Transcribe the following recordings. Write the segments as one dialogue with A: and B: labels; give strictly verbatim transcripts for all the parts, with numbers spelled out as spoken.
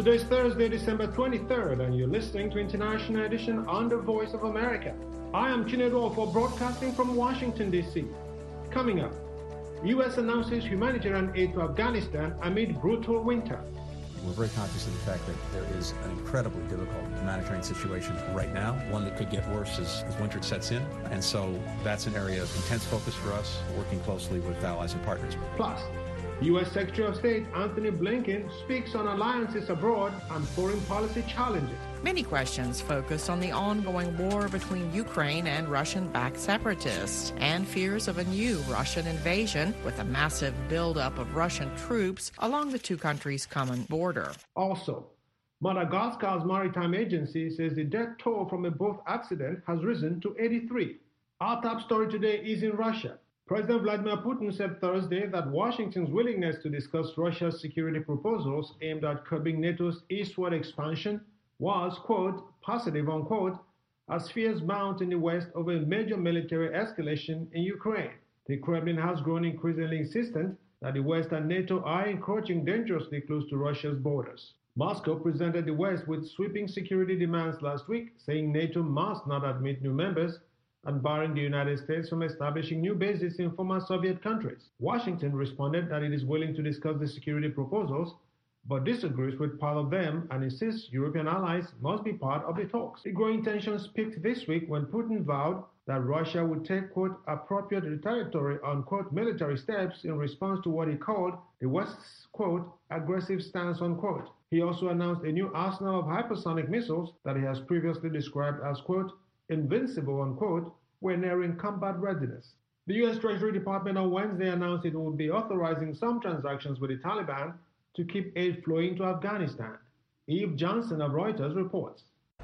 A: Today is Thursday, December twenty-third, and you're listening to International Edition on the Voice of America. I am Chinedu for broadcasting from Washington, D C. Coming up, U S announces humanitarian aid to Afghanistan amid brutal winter.
B: We're very conscious of the fact that there is an incredibly difficult humanitarian situation right now, one that could get worse as, as winter sets in. And so that's an area of intense focus for us, working closely with allies and partners.
A: Plus, U S Secretary of State Antony Blinken speaks on alliances abroad and foreign policy challenges.
C: Many questions focus on the ongoing war between Ukraine and Russian-backed separatists and fears of a new Russian invasion with a massive buildup of Russian troops along the two countries' common border.
A: Also, Madagascar's maritime agency says the death toll from a boat accident has risen to eighty-three. Our top story today is in Russia. President Vladimir Putin said Thursday that Washington's willingness to discuss Russia's security proposals aimed at curbing NATO's eastward expansion was, quote, positive, unquote, as fears mount in the West over a major military escalation in Ukraine. The Kremlin has grown increasingly insistent that the West and NATO are encroaching dangerously close to Russia's borders. Moscow presented the West with sweeping security demands last week, saying NATO must not admit new members and barring the United States from establishing new bases in former Soviet countries. Washington responded that it is willing to discuss the security proposals, but disagrees with part of them and insists European allies must be part of the talks. The growing tensions peaked this week when Putin vowed that Russia would take, quote, appropriate retaliatory, unquote, military steps in response to what he called the West's, quote, aggressive stance, unquote. He also announced a new arsenal of hypersonic missiles that he has previously described as, quote, invincible, unquote, were nearing combat readiness. The U S Treasury Department on Wednesday announced it would be authorizing some transactions with the Taliban to keep aid flowing to Afghanistan. Eve Johnson of Reuters reports.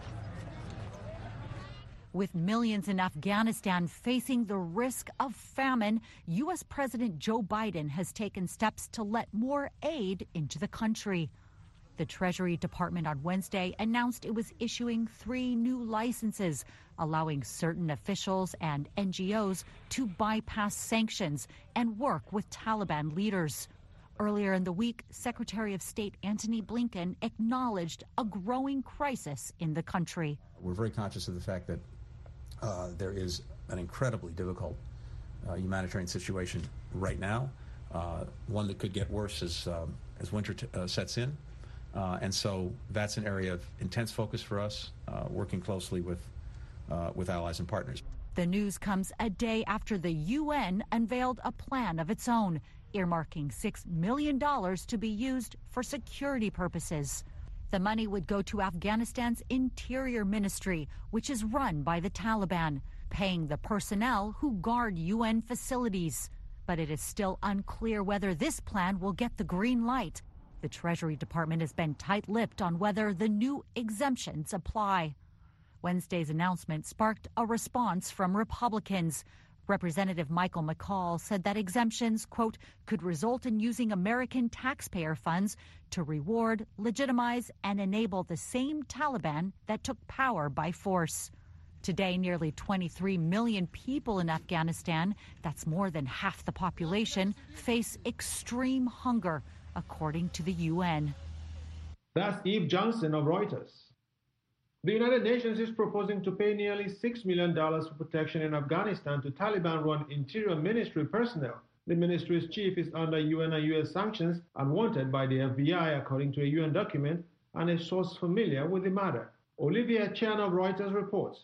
D: With millions in Afghanistan facing the risk of famine, U S President Joe Biden has taken steps to let more aid into the country. The Treasury Department on Wednesday announced it was issuing three new licenses, allowing certain officials and N G Os to bypass sanctions and work with Taliban leaders. Earlier in the week, Secretary of State Antony Blinken acknowledged a growing crisis in the country.
B: We're very conscious of the fact that uh, there is an incredibly difficult uh, humanitarian situation right now, uh, one that could get worse as, um, as winter t- uh, sets in. Uh, and so that's an area of intense focus for us, uh, working closely with, uh, with allies and partners.
D: The news comes a day after the U N unveiled a plan of its own, earmarking six million dollars to be used for security purposes. The money would go to Afghanistan's Interior Ministry, which is run by the Taliban, paying the personnel who guard U N facilities. But it is still unclear whether this plan will get the green light. The Treasury Department has been tight-lipped on whether the new exemptions apply. Wednesday's announcement sparked a response from Republicans. Representative Michael McCaul said that exemptions, quote, could result in using American taxpayer funds to reward, legitimize, and enable the same Taliban that took power by force. Today, nearly twenty-three million people in Afghanistan, that's more than half the population, face extreme hunger, according to the U N.
A: That's Eve Johnson of Reuters. The United Nations is proposing to pay nearly six million dollars for protection in Afghanistan to Taliban-run Interior Ministry personnel. The ministry's chief is under U N and U S sanctions and wanted by the F B I, according to a U N document and a source familiar with the matter. Olivia Chan of Reuters reports.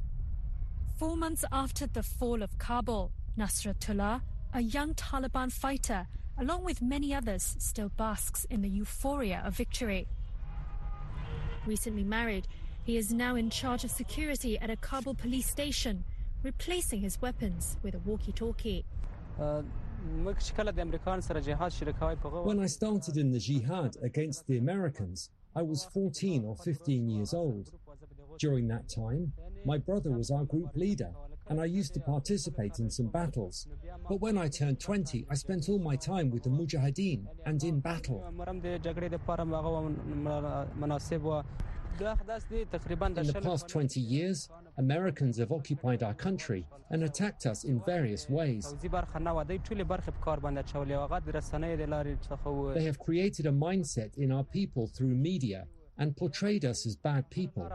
E: Four months after the fall of Kabul, Nasratullah, a young Taliban fighter, along with many others, still basks in the euphoria of victory. Recently married, he is now in charge of security at a Kabul police station, replacing his weapons with a walkie-talkie.
F: When I started in the jihad against the Americans, I was fourteen or fifteen years old. During that time, my brother was our group leader, and I used to participate in some battles. But when I turned twenty, I spent all my time with the Mujahideen and in battle. In the past twenty years, Americans have occupied our country and attacked us in various ways. They have created a mindset in our people through media and portrayed us as bad people.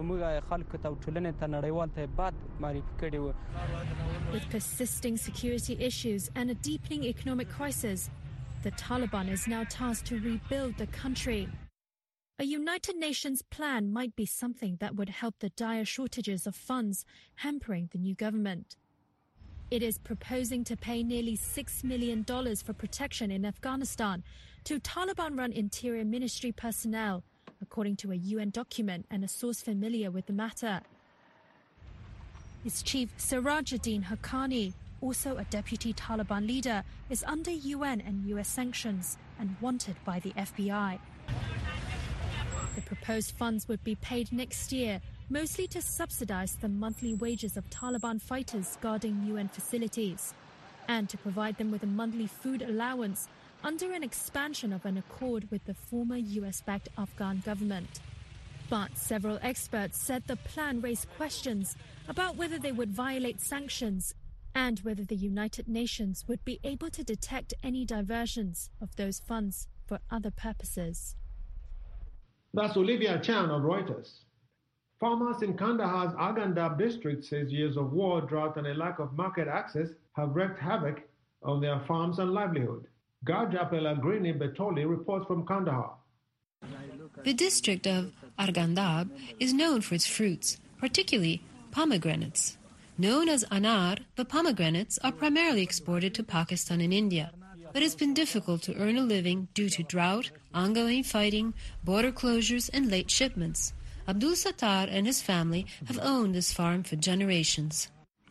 E: With persisting security issues and a deepening economic crisis, the Taliban is now tasked to rebuild the country. A United Nations plan might be something that would help the dire shortages of funds hampering the new government. It is proposing to pay nearly six million dollars for protection in Afghanistan to Taliban-run Interior Ministry personnel, according to a U N document and a source familiar with the matter. Its chief, Sirajuddin Haqqani, also a deputy Taliban leader, is under U N and U S sanctions and wanted by the F B I. The proposed funds would be paid next year, mostly to subsidize the monthly wages of Taliban fighters guarding U N facilities, and to provide them with a monthly food allowance under an expansion of an accord with the former U S-backed Afghan government. But several experts said the plan raised questions about whether they would violate sanctions and whether the United Nations would be able to detect any diversions of those funds for other purposes.
A: That's Olivia Chan of Reuters. Farmers in Kandahar's Arghandab district says years of war, drought and a lack of market access have wreaked havoc on their farms and livelihood. Garja Pelagrini Betoli reports from Kandahar.
G: The district of Arghandab is known for its fruits, particularly pomegranates. Known as anar, the pomegranates are primarily exported to Pakistan and India, but it's been difficult to earn a living due to drought, ongoing fighting, border closures, and late shipments. Abdul Sattar and his family have owned this farm for generations.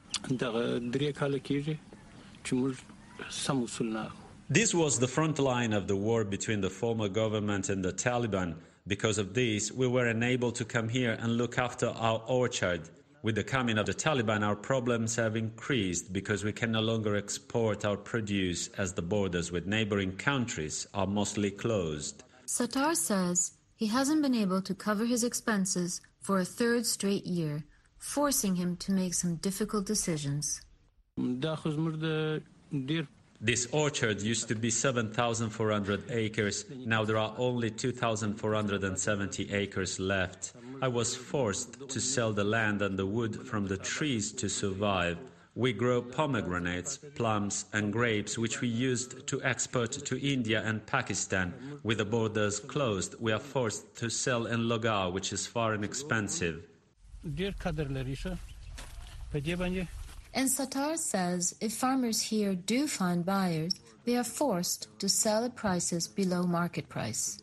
H: This was the front line of the war between the former government and the Taliban. Because of this, we were unable to come here and look after our orchard. With the coming of the Taliban, our problems have increased because we can no longer export our produce as the borders with neighboring countries are mostly closed.
G: Sattar says he hasn't been able to cover his expenses for a third straight year, forcing him to make some difficult decisions.
H: This orchard used to be seven thousand four hundred acres. Now there are only two thousand four hundred seventy acres left. I was forced to sell the land and the wood from the trees to survive. We grow pomegranates, plums and grapes, which we used to export to India and Pakistan. With the borders closed, we are forced to sell in Logar, which is far and expensive.
G: And Sattar says if farmers here do find buyers, they are forced to sell at prices below market price.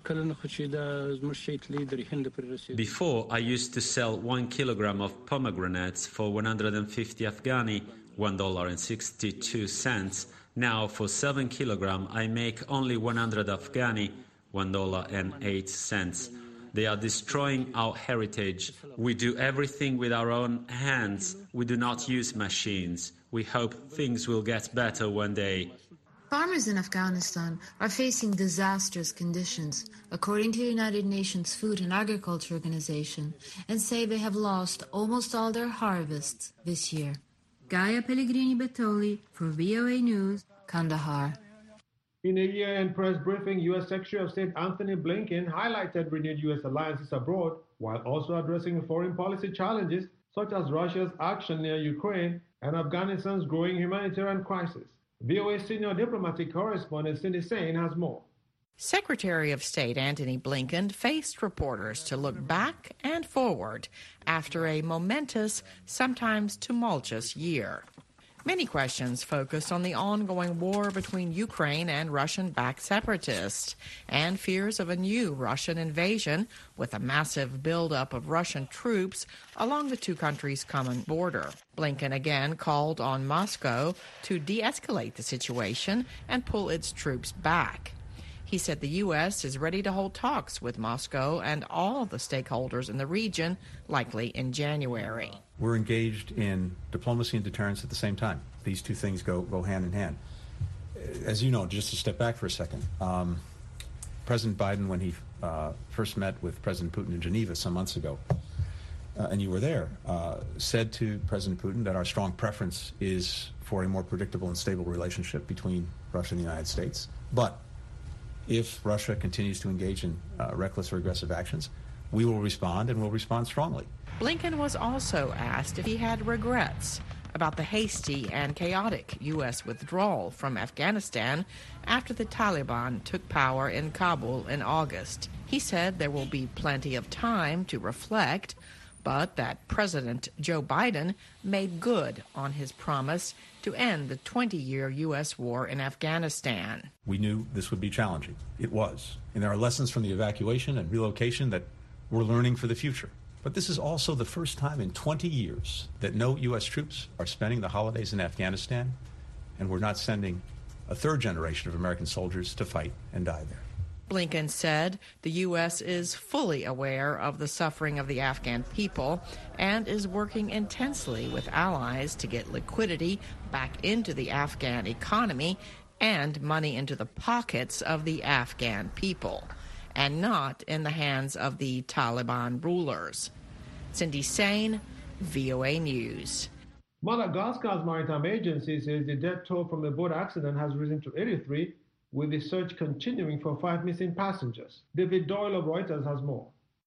H: Before, I used to sell one kilogram of pomegranates for one hundred fifty Afghani, one dollar and sixty-two cents. Now, for seven kilograms, I make only one hundred Afghani, one dollar and eight cents. They are destroying our heritage. We do everything with our own hands. We do not use machines. We hope things will get better one day.
G: Farmers in Afghanistan are facing disastrous conditions, according to the United Nations Food and Agriculture Organization, and say they have lost almost all their harvests this year. Gaia Pellegrini Betoli for V O A News, Kandahar.
A: In a year-end press briefing, U S Secretary of State Anthony Blinken highlighted renewed U S alliances abroad while also addressing foreign policy challenges such as Russia's action near Ukraine and Afghanistan's growing humanitarian crisis. V O A senior diplomatic correspondent Cindy Sain has more.
C: Secretary of State Antony Blinken faced reporters to look back and forward after a momentous, sometimes tumultuous year. Many questions focused on the ongoing war between Ukraine and Russian-backed separatists and fears of a new Russian invasion with a massive buildup of Russian troops along the two countries' common border. Blinken again called on Moscow to de-escalate the situation and pull its troops back. He said the U S is ready to hold talks with Moscow and all the stakeholders in the region, likely in January.
B: We're engaged in diplomacy and deterrence at the same time. These two things go, go hand in hand. As you know, just to step back for a second, um, President Biden, when he uh, first met with President Putin in Geneva some months ago, uh, and you were there, uh, said to President Putin that our strong preference is for a more predictable and stable relationship between Russia and the United States. But if Russia continues to engage in uh, reckless or aggressive actions, we will respond, and we'll respond strongly.
C: Blinken was also asked if he had regrets about the hasty and chaotic U S withdrawal from Afghanistan after the Taliban took power in Kabul in August. He said there will be plenty of time to reflect, but that President Joe Biden made good on his promise to end the twenty-year U S war in Afghanistan.
B: We knew this would be challenging. It was. And there are lessons from the evacuation and relocation that we're learning for the future. But this is also the first time in twenty years that no U S troops are spending the holidays in Afghanistan, and we're not sending a third generation of American soldiers to fight and die there.
C: Blinken said the U S is fully aware of the suffering of the Afghan people and is working intensely with allies to get liquidity back into the Afghan economy and money into the pockets of the Afghan people, and not in the hands of the Taliban rulers. Cindy Sain, V O A News.
A: Madagascar's maritime agency says the death toll from a boat accident has risen to eighty-three, with the search continuing for five missing passengers. David Doyle of Reuters has more.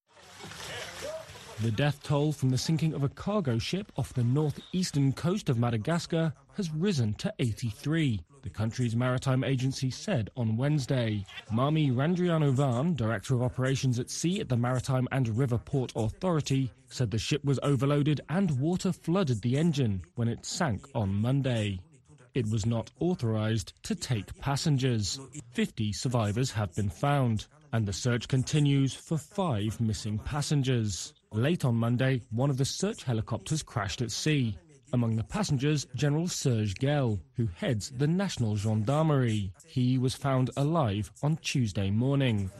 I: The death toll from the sinking of a cargo ship off the northeastern coast of Madagascar has risen to eighty-three, the country's maritime agency said on Wednesday. Mami Randrianovan, Director of Operations at Sea at the Maritime and River Port Authority, said the ship was overloaded and water flooded the engine when it sank on Monday. It was not authorized to take passengers. fifty survivors have been found, and the search continues for five missing passengers. Late on Monday, one of the search helicopters crashed at sea. Among the passengers, General Serge Gell, who heads the National Gendarmerie. He was found alive on Tuesday morning.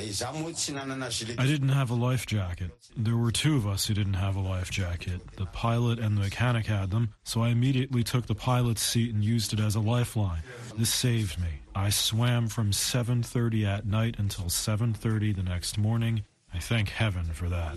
J: I didn't have a life jacket. There were two of us who didn't have a life jacket. The pilot and the mechanic had them, so I immediately took the pilot's seat and used it as a lifeline. This saved me. I swam from seven thirty at night until seven thirty the next morning. I thank heaven for that.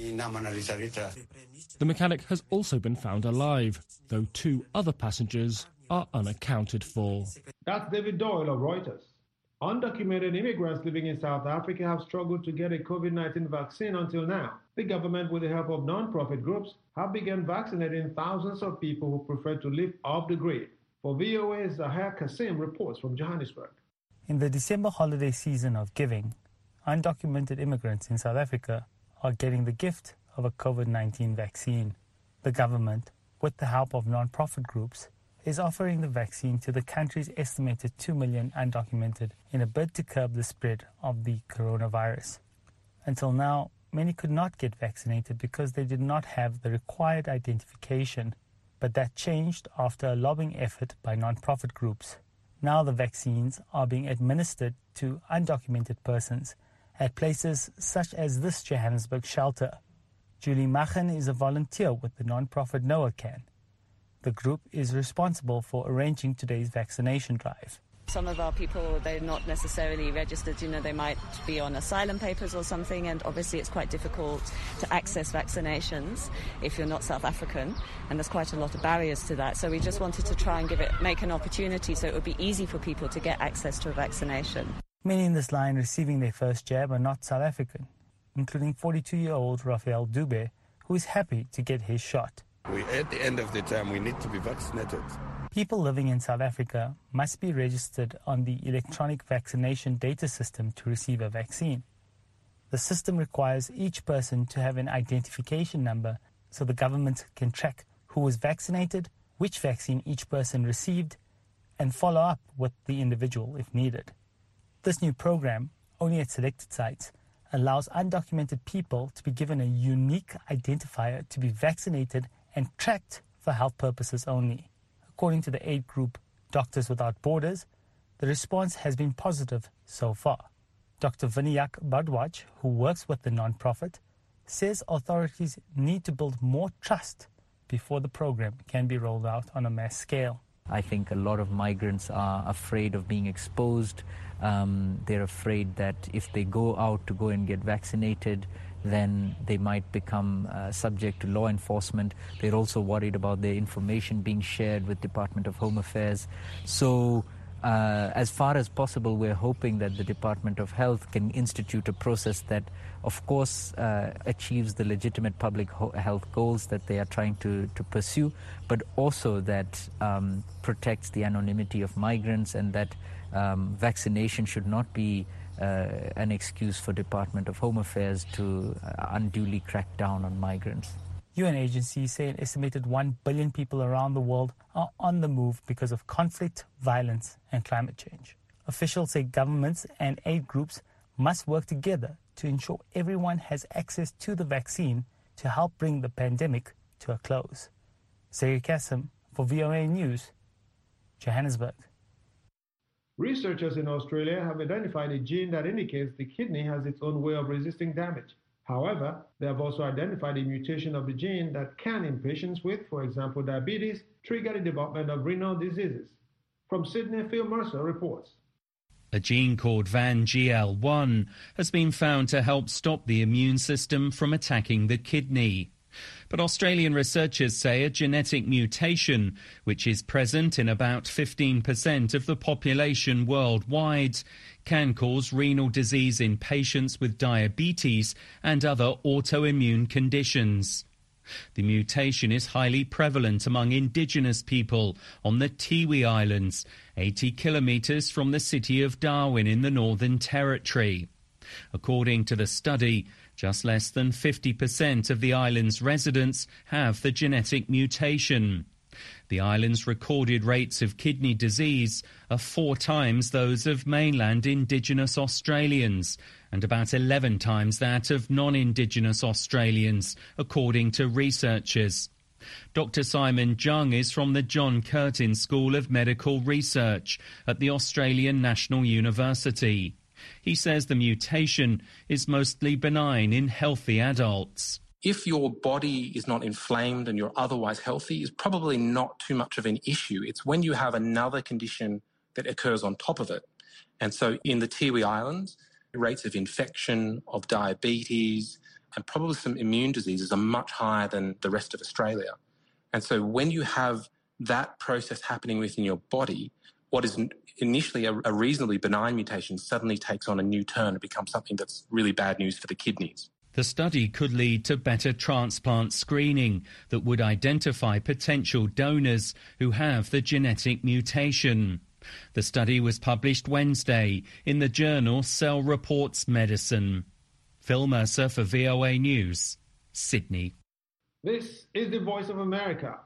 I: The mechanic has also been found alive, though two other passengers are unaccounted for.
A: That's David Doyle of Reuters. Undocumented immigrants living in South Africa have struggled to get a COVID nineteen vaccine until now. The government, with the help of non-profit groups, have begun vaccinating thousands of people who prefer to live off the grid. For V O A's Zahir Kasim reports from Johannesburg.
K: In the December holiday season of giving, undocumented immigrants in South Africa are getting the gift of a COVID nineteen vaccine. The government, with the help of non-profit groups, is offering the vaccine to the country's estimated two million undocumented in a bid to curb the spread of the coronavirus. Until now, many could not get vaccinated because they did not have the required identification, but that changed after a lobbying effort by non-profit groups. Now the vaccines are being administered to undocumented persons at places such as this Johannesburg shelter. Julie Machen is a volunteer with the non-profit NOACAN. The group is responsible for arranging today's vaccination drive.
L: Some of our people, they're not necessarily registered, you know, they might be on asylum papers or something, and obviously it's quite difficult to access vaccinations if you're not South African, and there's quite a lot of barriers to that. So we just wanted to try and give it, make an opportunity so it would be easy for people to get access to a vaccination.
K: Many in this line receiving their first jab are not South African, including forty-two-year-old Rafael Dube, who is happy to get his shot.
M: We, at the end of the time, we need to be vaccinated.
K: People living in South Africa must be registered on the electronic vaccination data system to receive a vaccine. The system requires each person to have an identification number so the government can track who was vaccinated, which vaccine each person received, and follow up with the individual if needed. This new program, only at selected sites, allows undocumented people to be given a unique identifier to be vaccinated and tracked for health purposes only. According to the aid group Doctors Without Borders, the response has been positive so far. Doctor Vinayak Bhardwaj, who works with the non-profit, says authorities need to build more trust before the program can be rolled out on a mass scale.
N: I think a lot of migrants are afraid of being exposed. Um, they're afraid that if they go out to go and get vaccinated, then they might become uh, subject to law enforcement. They're also worried about their information being shared with Department of Home Affairs. So uh, as far as possible, we're hoping that the Department of Health can institute a process that, of course, uh, achieves the legitimate public health goals that they are trying to, to pursue, but also that um, protects the anonymity of migrants, and that um, vaccination should not be Uh, an excuse for Department of Home Affairs to uh, unduly crack down on migrants.
K: U N agencies say an estimated one billion people around the world are on the move because of conflict, violence, and climate change. Officials say governments and aid groups must work together to ensure everyone has access to the vaccine to help bring the pandemic to a close. Zaire Kassim for V O A News, Johannesburg.
A: Researchers in Australia have identified a gene that indicates the kidney has its own way of resisting damage. However, they have also identified a mutation of the gene that can, in patients with, for example, diabetes, trigger the development of renal diseases. From Sydney, Phil Mercer reports.
O: A gene called V A N G L one has been found to help stop the immune system from attacking the kidney. But Australian researchers say a genetic mutation, which is present in about fifteen percent of the population worldwide, can cause renal disease in patients with diabetes and other autoimmune conditions. The mutation is highly prevalent among indigenous people on the Tiwi Islands, eighty kilometres from the city of Darwin in the Northern Territory. According to the study, just less than fifty percent of the island's residents have the genetic mutation. The island's recorded rates of kidney disease are four times those of mainland indigenous Australians and about eleven times that of non-indigenous Australians, according to researchers. Doctor Simon Jung is from the John Curtin School of Medical Research at the Australian National University. He says the mutation is mostly benign in healthy adults.
P: If your body is not inflamed and you're otherwise healthy, it's probably not too much of an issue. It's when you have another condition that occurs on top of it. And so in the Tiwi Islands, rates of infection, of diabetes, and probably some immune diseases are much higher than the rest of Australia. And so when you have that process happening within your body, what is initially a, a reasonably benign mutation suddenly takes on a new turn and becomes something that's really bad news for the kidneys.
O: The study could lead to better transplant screening that would identify potential donors who have the genetic mutation. The study was published Wednesday in the journal Cell Reports Medicine. Phil Mercer for V O A News, Sydney.
A: This is the Voice of America.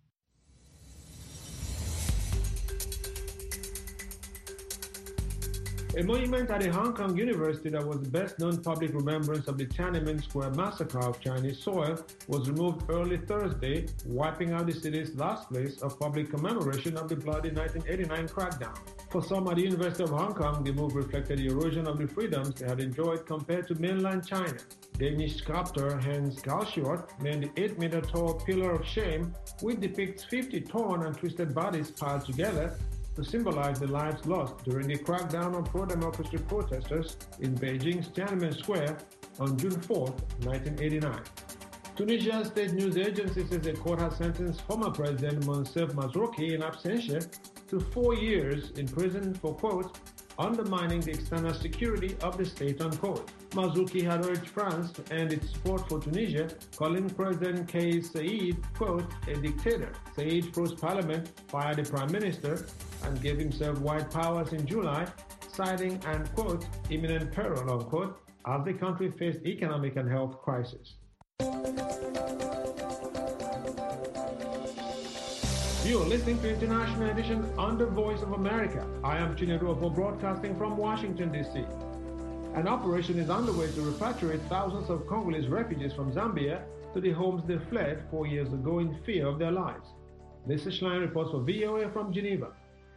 A: A monument at a Hong Kong university that was the best-known public remembrance of the Tiananmen Square massacre of Chinese soil was removed early Thursday, wiping out the city's last place of public commemoration of the bloody nineteen eighty-nine crackdown. For some at the University of Hong Kong, the move reflected the erosion of the freedoms they had enjoyed compared to mainland China. Danish sculptor Hans Galschiot made the eight-meter-tall Pillar of Shame, which depicts fifty torn and twisted bodies piled together to symbolize the lives lost during the crackdown on pro-democracy protesters in Beijing's Tiananmen Square on June fourth, nineteen eighty-nine. Tunisia's state news agency says the court has sentenced former President Moncef Mazrouki in absentia to four years in prison for, quote, undermining the external security of the state, unquote. Mazrouki had urged France to end its support for Tunisia, calling President Kais Saied, quote, a dictator. Saied froze parliament, fired the prime minister, and gave himself wide powers in July, citing an, quote, imminent peril, unquote, as the country faced economic and health crisis. You're listening to International Edition on the Voice of America. I am Chinedu Obo, broadcasting from Washington, D C An operation is underway to repatriate thousands of Congolese refugees from Zambia to the homes they fled four years ago in fear of their lives. Lisa Schlein reports for V O A from Geneva.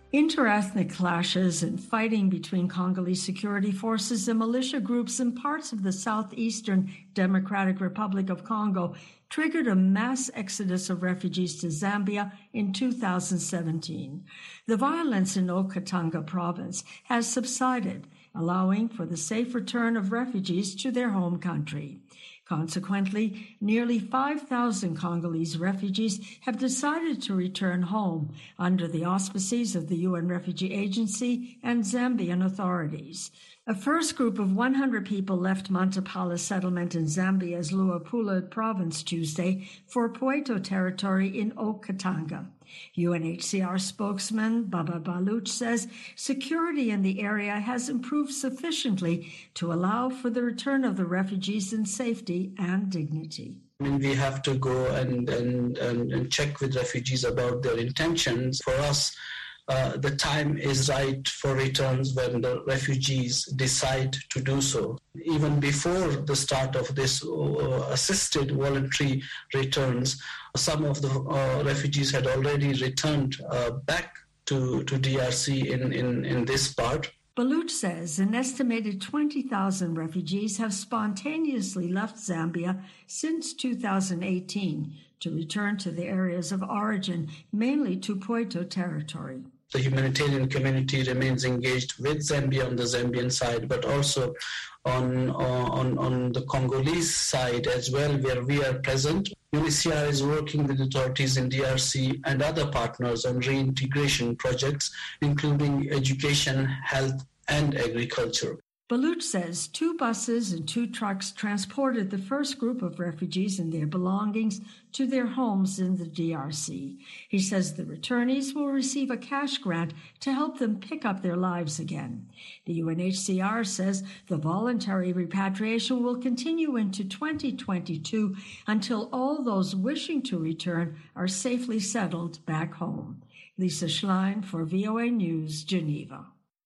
Q: Interethnic clashes and fighting between Congolese security forces and militia groups in parts of the southeastern Democratic Republic of Congo triggered a mass exodus of refugees to Zambia in two thousand seventeen. The violence in Okatanga province has subsided, allowing for the safe return of refugees to their home country. Consequently, nearly five thousand Congolese refugees have decided to return home under the auspices of the U N Refugee Agency and Zambian authorities. A first group of one hundred people left Mantapala settlement in Zambia's Luapula province Tuesday for Pweto territory in Okatanga. U N H C R spokesman Baba Baluch says security in the area has improved sufficiently to allow for the return of the refugees in safety and dignity.
R: I mean, we have to go and, and, and, and check with refugees about their intentions. For us, uh, the time is right for returns when the refugees decide to do so. Even before the start of this uh, assisted voluntary returns, some of the uh, refugees had already returned uh, back to, to D R C in, in, in this part.
Q: Baluch says an estimated twenty thousand refugees have spontaneously left Zambia since two thousand eighteen to return to the areas of origin, mainly to Pweto territory.
R: The humanitarian community remains engaged with Zambia on the Zambian side, but also on, on, on the Congolese side as well, where we are present. U N H C R is working with authorities in D R C and other partners on reintegration projects, including education, health, and agriculture.
Q: Baluch says two buses and two trucks transported the first group of refugees and their belongings to their homes in the D R C. He says the returnees will receive a cash grant to help them pick up their lives again. The U N H C R says the voluntary repatriation will continue into twenty twenty-two until all those wishing to return are safely settled back home. Lisa Schlein for V O A News, Geneva.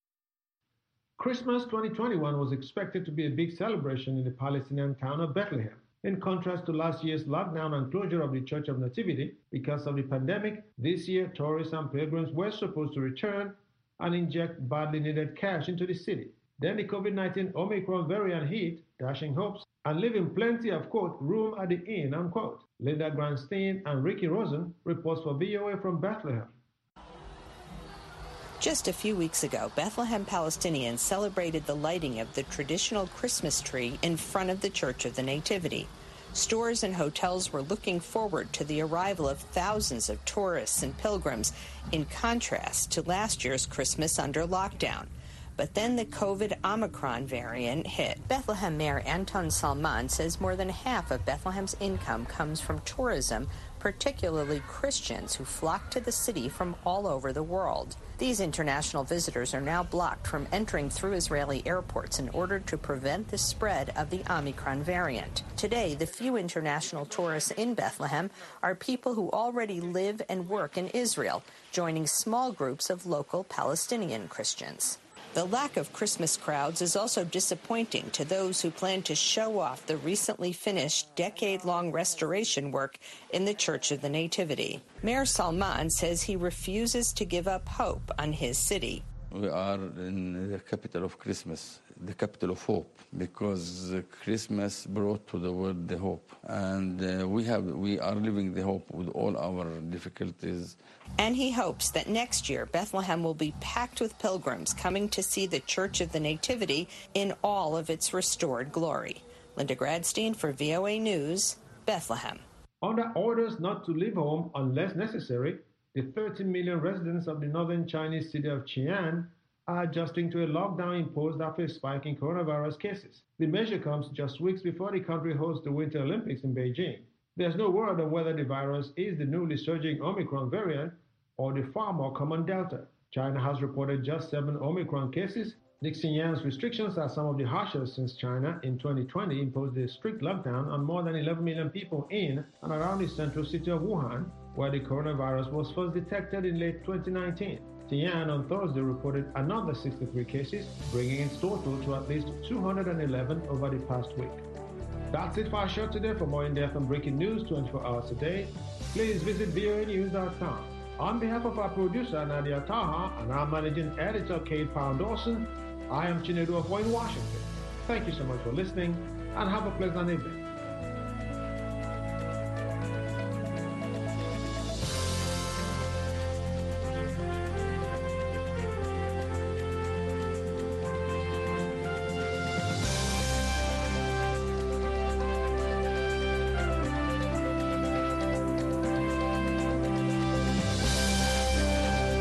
A: Christmas twenty twenty-one was expected to be a big celebration in the Palestinian town of Bethlehem. In contrast to last year's lockdown and closure of the Church of Nativity because of the pandemic, this year tourists and pilgrims were supposed to return and inject badly needed cash into the city. Then the COVID nineteen Omicron variant hit, dashing hopes and leaving plenty of, quote, room at the inn, unquote. Linda Grandstein and Ricky Rosen reports for V O A from Bethlehem.
S: Just a few weeks ago, Bethlehem Palestinians celebrated the lighting of the traditional Christmas tree in front of the Church of the Nativity. Stores and hotels were looking forward to the arrival of thousands of tourists and pilgrims, in contrast to last year's Christmas under lockdown. But then the COVID Omicron variant hit. Bethlehem Mayor Anton Salman says more than half of Bethlehem's income comes from tourism, particularly Christians who flock to the city from all over the world. These international visitors are now blocked from entering through Israeli airports in order to prevent the spread of the Omicron variant. Today, the few international tourists in Bethlehem are people who already live and work in Israel, joining small groups of local Palestinian Christians. The lack of Christmas crowds is also disappointing to those who plan to show off the recently finished decade-long restoration work in the Church of the Nativity. Mayor Salman says he refuses to give up hope on his city.
M: We are in the capital of Christmas, the capital of hope, because Christmas brought to the world the hope. And uh, we have, we are living the hope with all our difficulties.
S: And he hopes that next year Bethlehem will be packed with pilgrims coming to see the Church of the Nativity in all of its restored glory. Linda Gradstein for V O A News, Bethlehem.
A: Under orders not to leave home unless necessary, the thirty million residents of the northern Chinese city of Xi'an are adjusting to a lockdown imposed after a spike in coronavirus cases. The measure comes just weeks before the country hosts the Winter Olympics in Beijing. There's no word on whether the virus is the newly surging Omicron variant or the far more common Delta. China has reported just seven Omicron cases. The Xi'an's restrictions are some of the harshest since China in twenty twenty imposed a strict lockdown on more than eleven million people in and around the central city of Wuhan, where the coronavirus was first detected in late twenty nineteen. Xi'an on Thursday reported another sixty-three cases, bringing its total to at least two hundred eleven over the past week. That's it for our show today. For more in-depth and breaking news twenty-four hours a day, please visit V O A news dot com. On behalf of our producer, Nadia Taha, and our managing editor, Kate Pound-Dawson, I am Chinedu Afo in Washington. Thank you so much for listening, and have a pleasant evening.